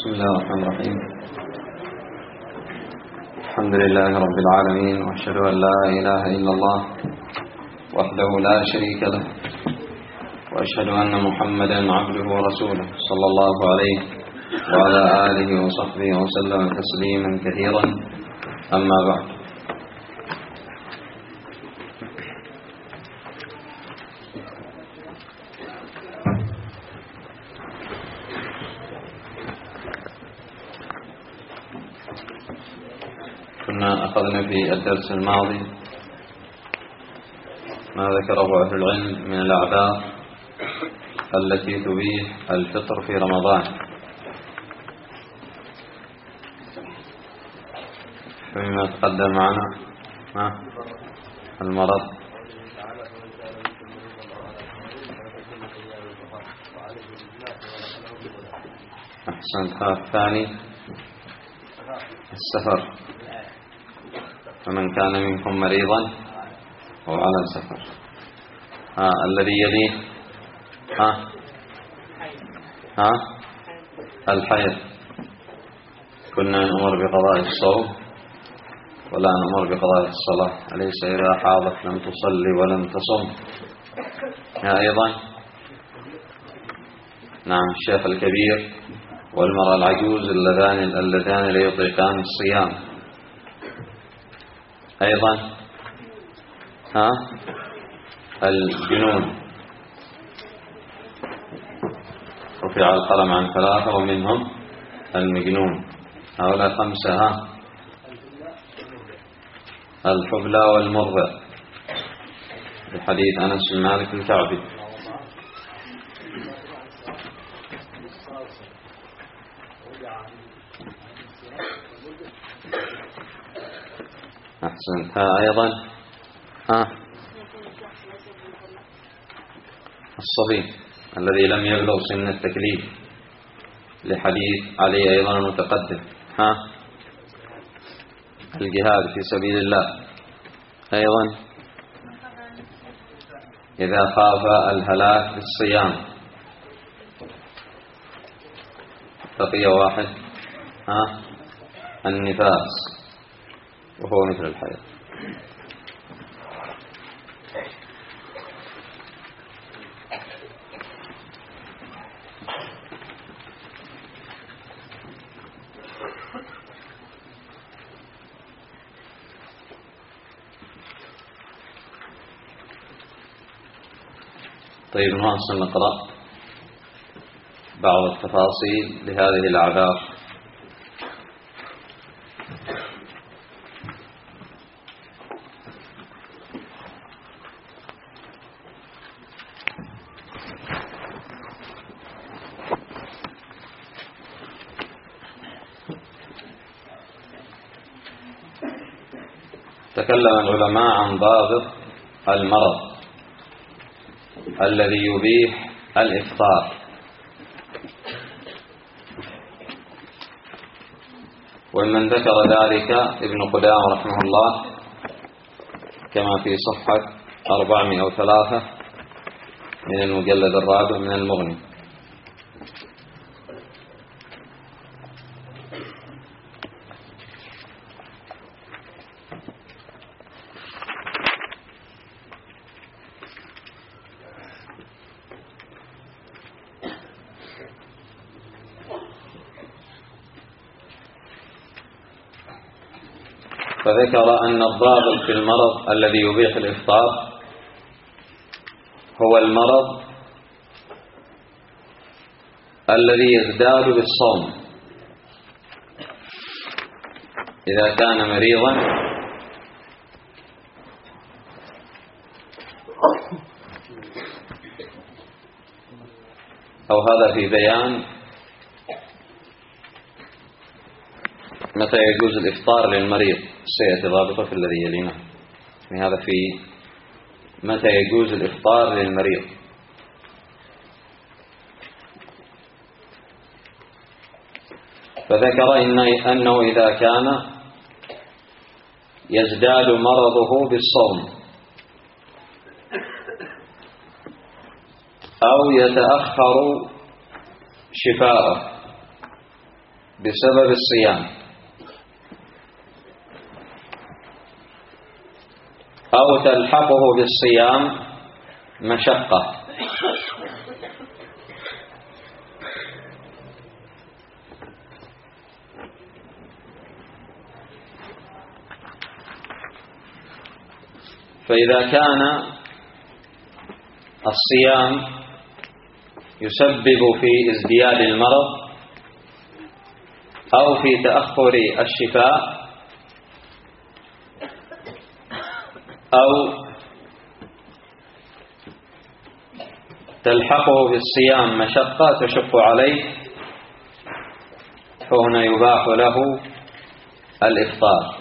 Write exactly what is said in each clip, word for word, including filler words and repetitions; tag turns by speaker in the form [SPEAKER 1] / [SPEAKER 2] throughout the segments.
[SPEAKER 1] بسم الله الرحمن الرحيم. الحمد لله رب العالمين، وأشهد أن لا إله إلا الله وحده لا شريك له، وأشهد أن محمدا عبده ورسوله صلى الله عليه وعلى آله وصحبه وسلم تسليما كثيرا. أما بعد، كنا أخذنا في الدرس الماضي ما ذكره أهل العلم من الأعذار التي تبيح الفطر في رمضان، فيما تقدم معنا المرض، أحسنت. الثاني السفر، فمن كان منكم مريضا أو على سفر. ها الذي يليه ها ها الحيض، كنا نأمر بقضاء الصوم ولا نأمر بقضاء الصلاة، أليس إذا حاضت لم تصلي ولم تصم؟ ها أيضا نعم الشيخ الكبير والمرأة العجوز اللذان اللذان لا يطيقان الصيام. أيضا ها الجنون، رفع القلم عن ثلاثة ومنهم المجنون. هؤلاء خمسة. ها الحبلى والمرضع بحديث أنس بن مالك الكعبي. أحسنت. ها أيضا ها الصبي الذي لم يبلغ سن التكليف لحديث علي أيضا المتقدم. ها الجهاد في سبيل الله. أيضا إذا خاف الهلاك في الصيام. بقي واحد، ها النفاس وهو مثل الحيض. طيب نواصل نقرأ بعض التفاصيل لهذه الأعذار. تكلم العلماء عن ضابط المرض الذي يبيح الإفطار، ومن ذكر ذلك ابن قدامة رحمه الله كما في صفحة أربعمائة وثلاثة من المجلد الرابع من المغني. فذكر أن الضابط في المرض الذي يبيح الإفطار هو المرض الذي يزداد بالصوم. إذا كان مريضا أو هذا في بيان متى يجوز الإفطار للمريض، سيأتي ضابطه في الذي يلينا. هذا في متى يجوز الإفطار للمريض. فذكر إن أنه إذا كان يزداد مرضه بالصوم أو يتأخر شفاؤه بسبب الصيام أو تلحقه بالصيام مشقة، فإذا كان الصيام يسبب في ازدياد المرض أو في تأخر الشفاء أو تلحقه بالصيام مشقة تشق عليه، فهنا يباح له الإفطار.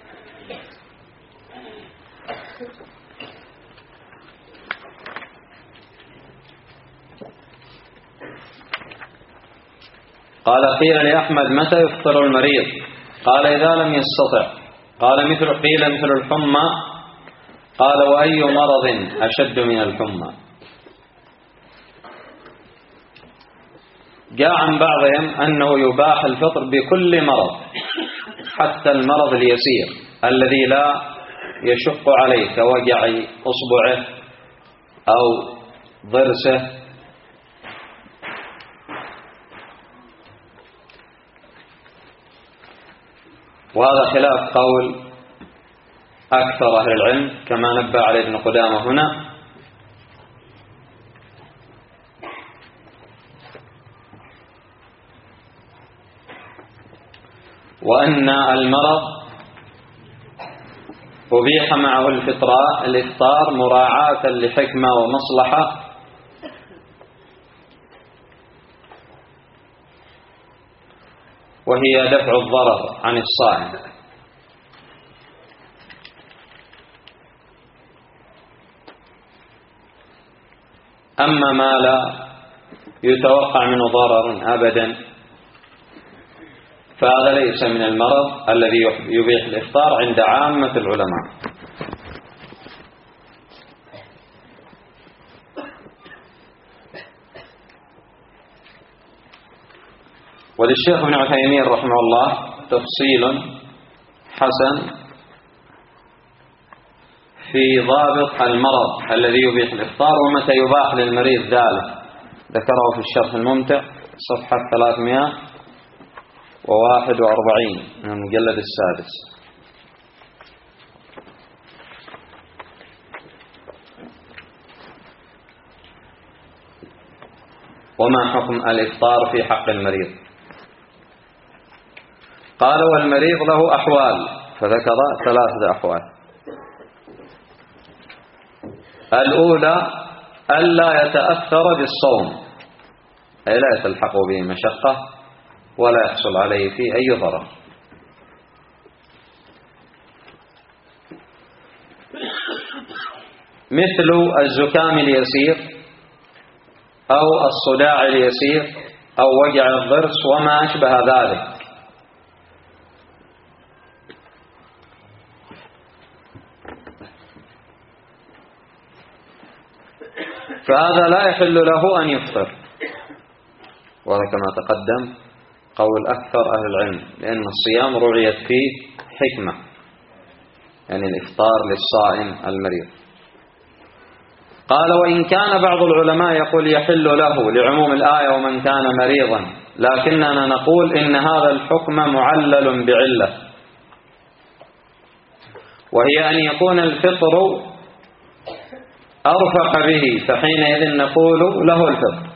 [SPEAKER 1] قال قيل لأحمد متى يفطر المريض؟ قال إذا لم يستطع. قال مثل قيل مثل الحمى. قال وأي مرض أشد من الحمى؟ جاء عن بعضهم أنه يباح الفطر بكل مرض حتى المرض اليسير الذي لا يشق عليه كوجع أصبعه أو ضرسه، وهذا خلاف قول أكثر أهل العلم كما نبه عليه ابن قدامة هنا. وأن المرض أبيح معه الإفطار مراعاة لحكمة ومصلحة، وهي دفع الضرر عن الصائم. أما ما لا يتوقع منه ضرر أبدا فهذا ليس من المرض الذي يبيح الإفطار عند عامة العلماء. وللشيخ ابن عثيمين رحمه الله تفصيل حسن في ضابط المرض الذي يبيح الإفطار ومتى يباح للمريض ذلك، ذكره في الشرح الممتع صفحة ثلاثمائة وواحد وأربعين من المجلد السادس. وما حكم الإفطار في حق المريض؟ قال والمريض له أحوال، فذكر ثلاثة أحوال. الأولى ألا يتأثر بالصوم، أي لا يتلحق به مشقة ولا يحصل عليه فيه أي ضرر. مثل الزكام اليسير أو الصداع اليسير أو وجع الضرس وما أشبه ذلك، فهذا لا يحل له أن يفطر، وهذا كما تقدم قول أكثر أهل العلم، لأن الصيام رعيت فيه حكمة، يعني الإفطار للصائم المريض. قال وإن كان بعض العلماء يقول يحل له لعموم الآية ومن كان مريضا، لكننا نقول إن هذا الحكم معلل بعلة، وهي أن يكون الفطر أرفق به، فحينئذ نقول له الفطر.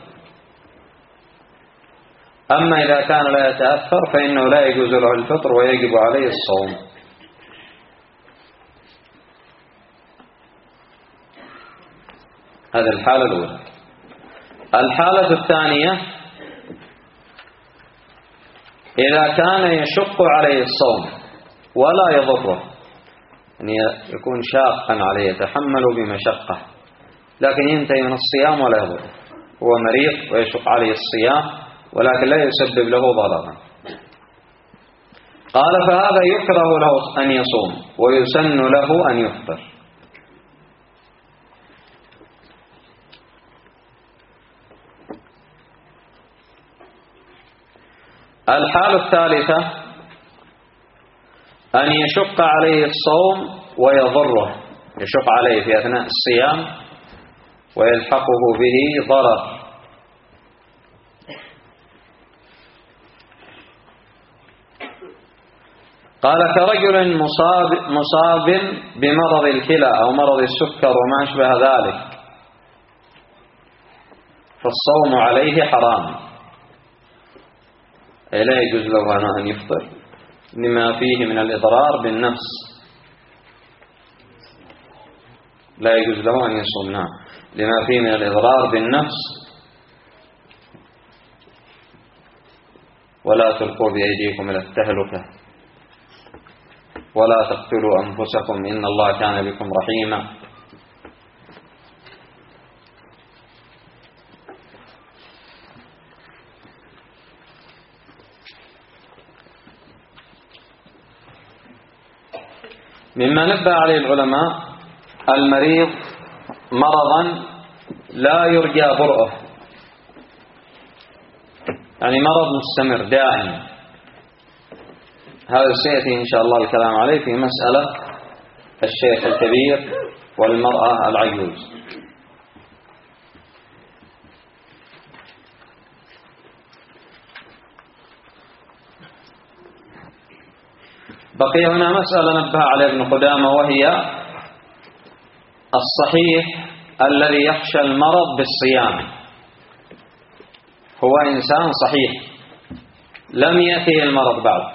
[SPEAKER 1] أما إذا كان لا يتأثر فإنه لا يجوز له الفطر ويجب عليه الصوم. هذه الحالة الأولى. الحالة الثانية إذا كان يشق عليه الصوم ولا يضره، يعني يكون شاقا عليه يتحمل بمشقة، لكن ينتهي من الصيام ولا يضره، هو مريض ويشق عليه الصيام ولكن لا يسبب له ضررا. قال فهذا يكره له أن يصوم ويسن له أن يفطر. الحالة الثالثة أن يشق عليه الصوم ويضره، يشق عليه في أثناء الصيام ويلحقه به ضرر. قال كرجل مصاب, مصاب بمرض الكلى أو مرض السكر وما أشبه ذلك، فالصوم عليه حرام، لا يجوز له أن يفطر لما فيه من الإضرار بالنفس، لا يجوز له أن يصوم نعم لما فيه من الإضرار بالنفس. ولا تلقوا بأيديكم إلى التهلكة ولا تقتلوا أنفسكم إن الله كان بكم رحيما. مما نبه عليه العلماء المريض مرضا لا يرجى برؤه، يعني مرض مستمر دائم، هذا سيأتي إن شاء الله الكلام عليه في مسألة الشيخ الكبير والمرأة العجوز. بقي هنا مسألة نبه عليه ابن قدامة، وهي الصحيح الذي يخشى المرض بالصيام. هو إنسان صحيح لم يأته المرض بعد،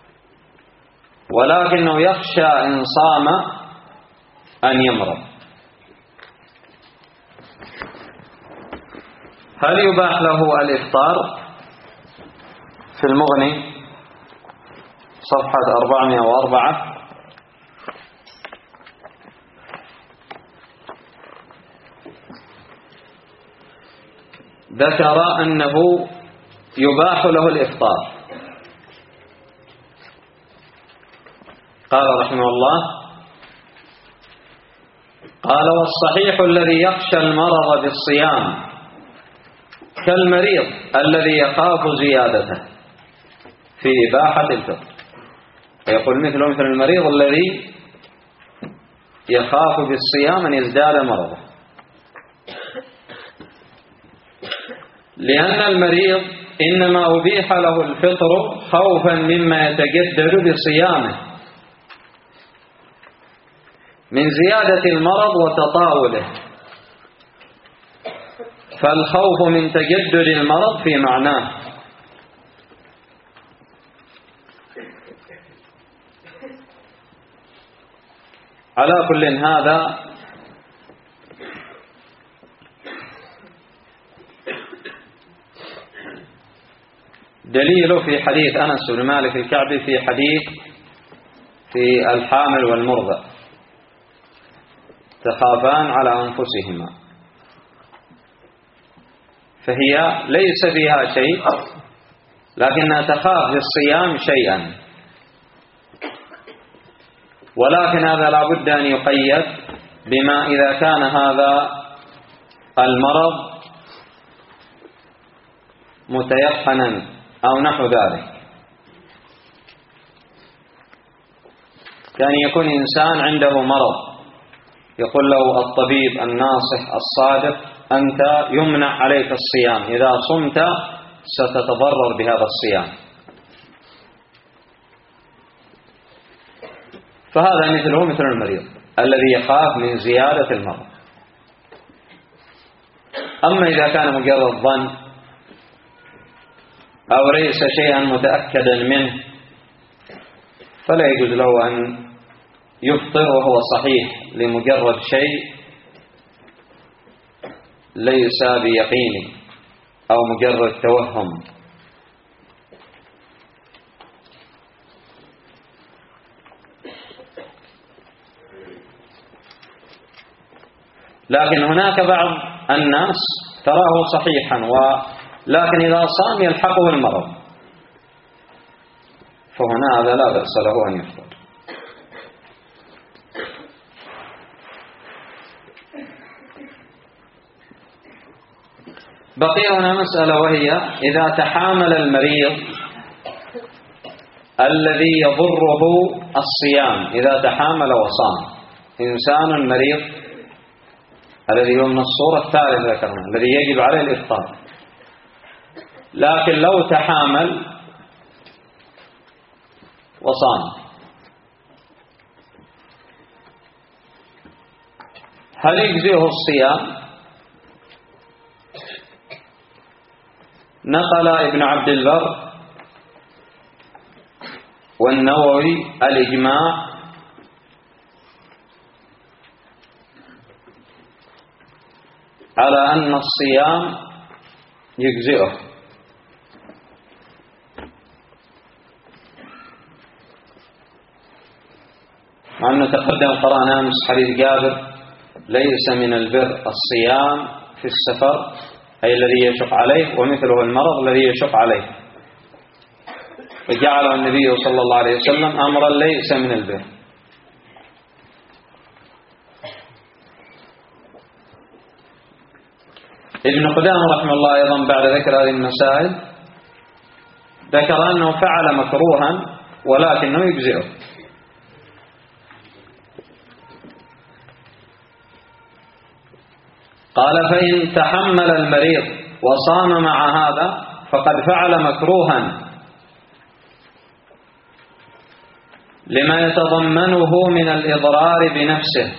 [SPEAKER 1] ولكنه يخشى إن صام أن يمرض. هل يباح له الإفطار؟ في المغني صفحة أربعمائة وأربعة ذكر أنه يباح له الإفطار. قال رحمه الله: قال والصحيح الذي يخشى المرض بالصيام كالمريض الذي يخاف زيادته في إباحة الفطر. يقول مثله مثل المريض الذي يخاف بالصيام أن يزداد مرضه، لأن المريض إنما أبيح له الفطر خوفا مما يتجدد بصيامه من زيادة المرض وتطاوله، فالخوف من تجدد المرض في معناه. على كل هذا دليل في حديث أنس بن مالك الكعبي في حديث في الحامل والمرضع تخافان على أنفسهما، فهي ليس فيها شيء لكنها تخاف بالصيام شيئا، ولكن هذا لا بد أن يقيد بما إذا كان هذا المرض متيقنا أو نحو ذلك، كان يكون إنسان عنده مرض يقول له الطبيب الناصح الصادق أنت يمنع عليك الصيام، إذا صمت ستتضرر بهذا الصيام، فهذا مثله مثل المريض الذي يخاف من زيادة المرض. أما إذا كان مجرد ظن أو ليس شيئا متأكدا منه فلا يجوز له أن يفطر وهو صحيح لمجرد شيء ليس بيقين أو مجرد توهم. لكن هناك بعض الناس تراه صحيحا ولكن إذا صام يلحقه المرض، فهنا هذا لا بأس له أن يفطر. بقي هنا مسألة، وهي إذا تحامل المريض الذي يضره الصيام إذا تحامل وصام. إنسان مريض الذي هو من الصورة الثالثة ذكرنا الذي يجب عليه الإفطار، لكن لو تحامل وصام هل يجزئه الصيام؟ نقل ابن عبد البر والنووي الإجماع على أن الصيام يجزئه، مع أنه تقدم قرأنا أمس حديث جابر: ليس من البر الصيام في السفر، أي الذي يشق عليه، ومثله المرض الذي يشق عليه، فجعله النبي صلى الله عليه وسلم أمرا ليس من البر. ابن قدامة رحمه الله أيضا بعد ذكر هذه المسائل ذكر أنه فعل مكروها ولكنه يجزئه. قال: فإن تحمل المريض وصام مع هذا فقد فعل مكروها لما يتضمنه من الإضرار بنفسه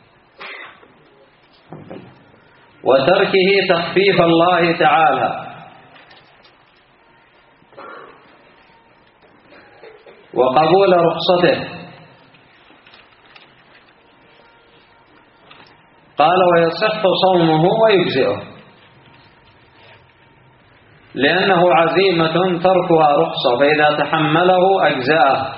[SPEAKER 1] وتركه تخفيف الله تعالى وقبول رخصته. قال: ويصح صومه ويجزئه، لأنه عزيمة تركها رخصة، فإذا تحمله أجزأه.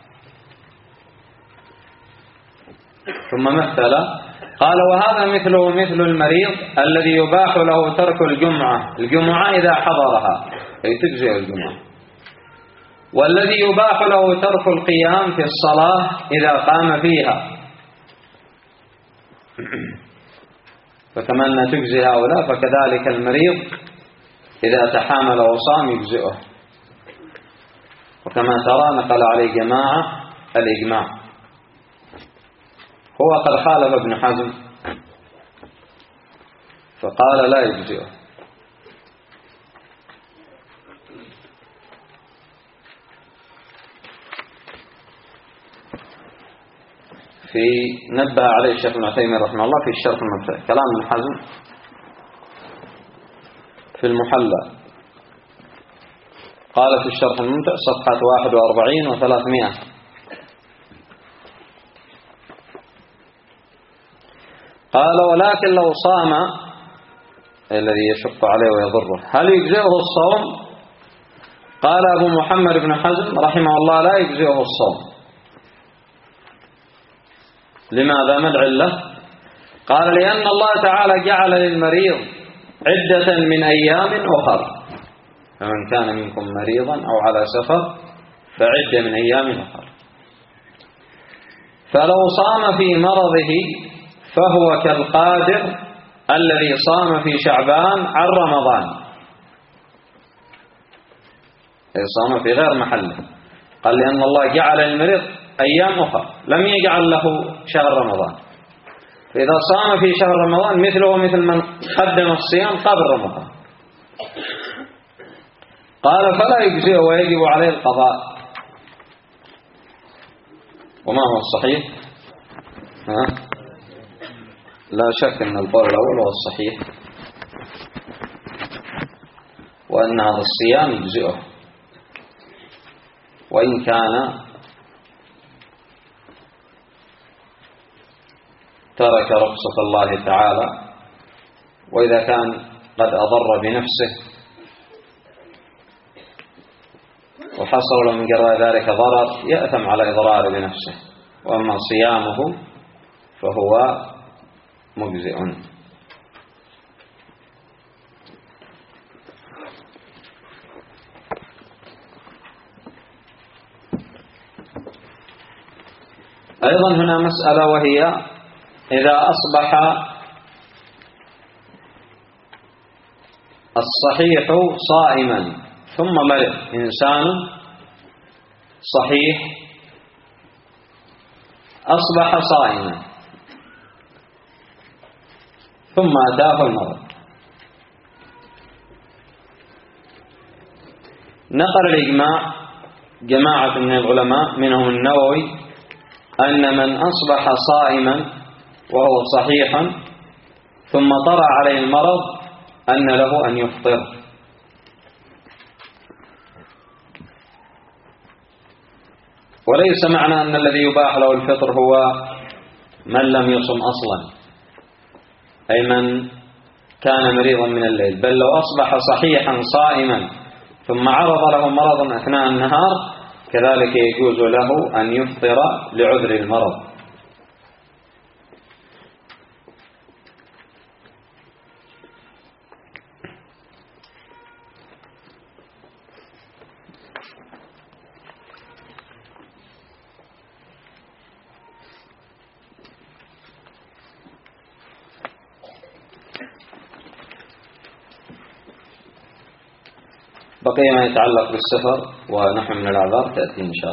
[SPEAKER 1] ثم مثل قال: وهذا مثله مثل المريض الذي يباح له ترك الجمعة الجمعة إذا حضرها، أي تجزئ الجمعة، والذي يباح له ترك القيام في الصلاة إذا قام فيها، فكما أن تجزي هؤلاء فكذلك المريض إذا تحامل وصام يجزئه. وكما ترى نقل عليه جماعة الإجماع. هو قد خالف ابن حزم فقال لا يجزئه. في نبه عليه الشيخ ابن عثيمين رحمه الله في الشرح الممتع كلام ابن حزم في المحلى، قال في الشرح الممتع صفحة واحد وأربعين وثلاثمائة: قال: ولكن لو صام الذي يشق عليه ويضره هل يجزئه الصوم؟ قال أبو محمد بن حزم رحمه الله: لا يجزئه الصوم. لماذا؟ ما العلة؟ قال: لأن الله تعالى جعل للمريض عدة من أيام أخر، فمن كان منكم مريضا أو على سفر فعدة من أيام أخر. فلو صام في مرضه فهو كالقادر الذي صام في شعبان عن رمضان، صام في غير محله. قال: لأن الله جعل للمريض أيام أخرى، لم يجعل له شهر رمضان، فإذا صام في شهر رمضان مثله مثل من قدم الصيام قبل رمضان. قال: فلا يجزئه ويجب عليه القضاء. وما هو الصحيح؟ ها؟ لا شك أن القول الأول هو الصحيح، وأن هذا الصيام يجزئه، وإن كان ترك رخصة الله تعالى، وإذا كان قد أضر بنفسه وحصل له من جراء ذلك ضرر يأثم على إضراره بنفسه، وأما صيامه فهو مجزئ. أيضا هنا مسألة، وهي إذا أصبح الصحيح صائما ثم مرض، إنسان صحيح أصبح صائما ثم أتاه المرض. نقل الإجماع جماعة من العلماء منهم النووي أن من أصبح صائما وهو صحيح ثم طرأ عليه المرض أن له أن يفطر. وليس معنى أن الذي يباح له الفطر هو من لم يصم أصلا، أي من كان مريضا من الليل، بل لو أصبح صحيحا صائما ثم عرض له مرض أثناء النهار كذلك يجوز له أن يفطر لعذر المرض. بقي ما يتعلق بالسفر ونحو من الأعذار تأتي إن شاء الله.